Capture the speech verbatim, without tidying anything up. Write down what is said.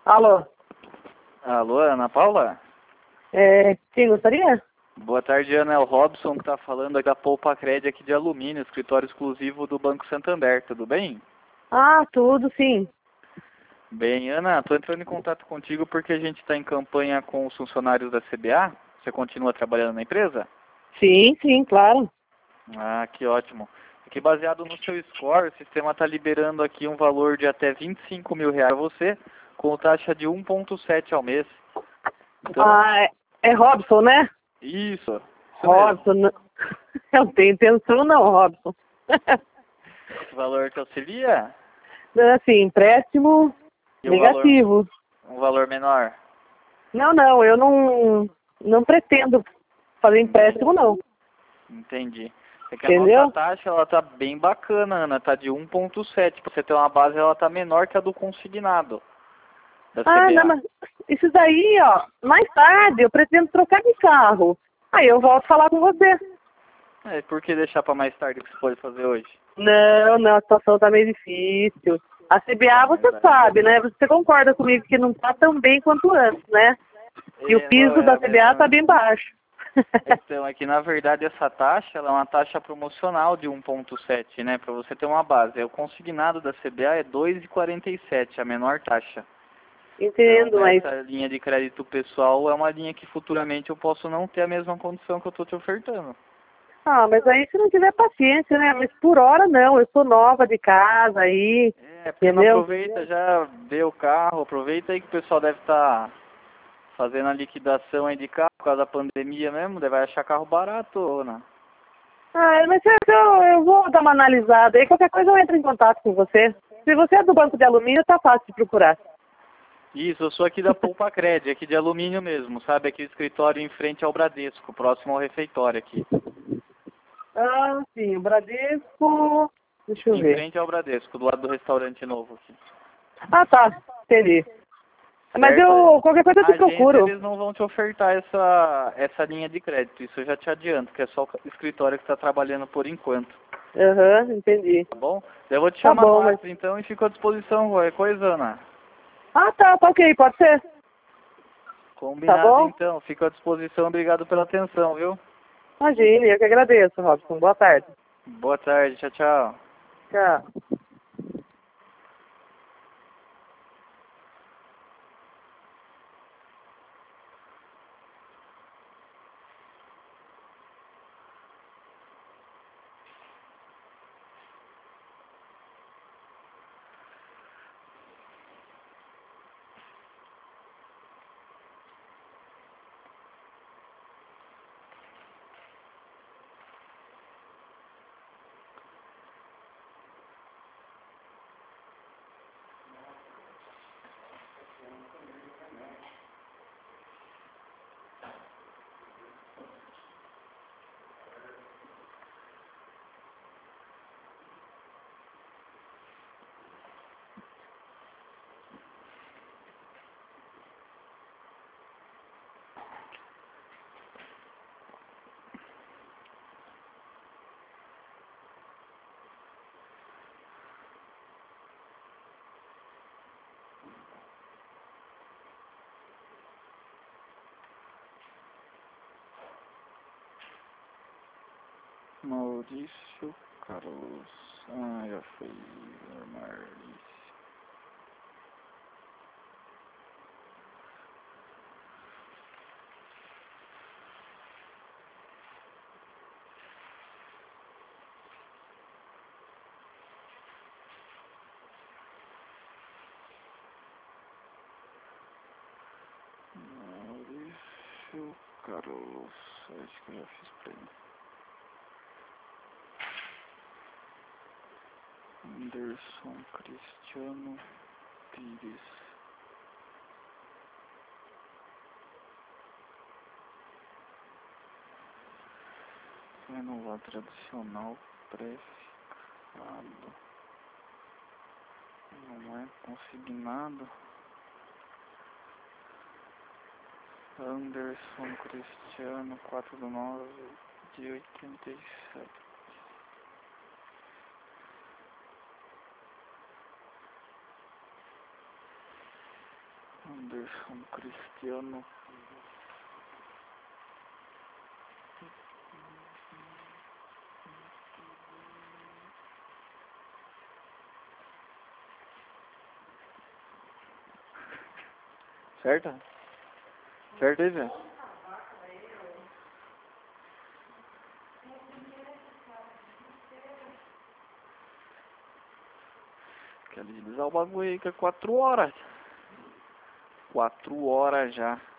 Alô, Alô, Ana Paula? é, quem gostaria? Boa tarde, Ana. É o Robson que está falando aqui da Poupa Cred aqui de Alumínio, escritório exclusivo do Banco Santander. Tudo bem? Ah, tudo, sim. Bem, Ana, estou entrando em contato contigo porque a gente está em campanha com os funcionários da C B A. Você continua trabalhando na empresa? Sim, sim, claro. Ah, que ótimo. Aqui baseado no seu score, o sistema está liberando aqui um valor de até vinte e cinco mil reais a você, com taxa de um vírgula sete ao mês. Então, Ah, é, é Robson, né? isso, isso Robson, não, eu não tenho intenção não, Robson. mesmo. Esse valor te auxilia? Assim, empréstimo E um valor, negativo. um valor menor? Não, não, eu não, não pretendo fazer empréstimo, não. Entendi. É que a Entendeu? nossa taxa, ela tá bem bacana, Ana, tá de um vírgula sete. Pra você ter uma base, ela tá menor que a do consignado da Ah, não, C B A. mas isso daí, ó, mais tarde eu pretendo trocar de carro. Aí eu volto a falar com você. É, por que deixar pra mais tarde o que você pode fazer hoje? Não, não, a situação tá meio difícil. A C B A, Ah, você mas aí... sabe, né? Você concorda comigo que não tá tão bem quanto antes, né? E o É, não, piso é da a C B A tá mesma... bem baixo. Então, é que na verdade essa taxa, ela é uma taxa promocional de um vírgula sete, né? Pra você ter uma base. O consignado da C B A é dois vírgula quarenta e sete, a menor taxa. Entendo, Então, mas... essa linha de crédito pessoal é uma linha que futuramente eu posso não ter a mesma condição que eu estou te ofertando. Ah, mas aí se não tiver paciência, né? Mas por hora não, eu sou nova de casa aí, É, porque não entendeu? aproveita, já vê o carro, aproveita aí que o pessoal deve estar fazendo a liquidação aí de carro por causa da pandemia mesmo, deve achar carro barato, Ana. Ah, mas eu, eu, eu vou dar uma analisada aí, qualquer coisa eu entro em contato com você. Se você é do banco de alumínio, tá fácil de procurar. Isso, eu sou aqui da Poupa Cred, aqui de alumínio mesmo, sabe? Aqui o escritório em frente ao Bradesco, próximo ao refeitório aqui. Ah, sim, o Bradesco... Deixa eu Em ver. frente ao Bradesco, do lado do restaurante novo aqui. Ah, tá, entendi. Mas Certo? eu, qualquer coisa eu A te agência, procuro. eles não vão te ofertar essa, essa linha de crédito, isso eu já te adianto, que é só o escritório que está trabalhando por enquanto, Aham, entendi. tá bom? Eu vou te Tá chamar no bom, mas... WhatsApp então e fico à disposição, qualquer coisa, Ana. Ah, tá, tá ok, pode ser. Tá Combinado bom? então, fico à disposição, obrigado pela atenção, viu? Imagine, eu que agradeço, Robson. Boa tarde. Boa tarde, tchau, tchau. Tchau. Maurício Carlos. Ah, já foi. Maurício. Maurício Carlos. Acho que eu já fiz pra ele. Anderson Cristiano Pires. Renovar tradicional pré-ficado. Não é consignado. Anderson Cristiano quatro do nove de oitenta e sete. Anderson Cristiano. Certo? Certo aí, velho? Quer agilizar o bagulho aí que é quatro horas. Quatro horas já.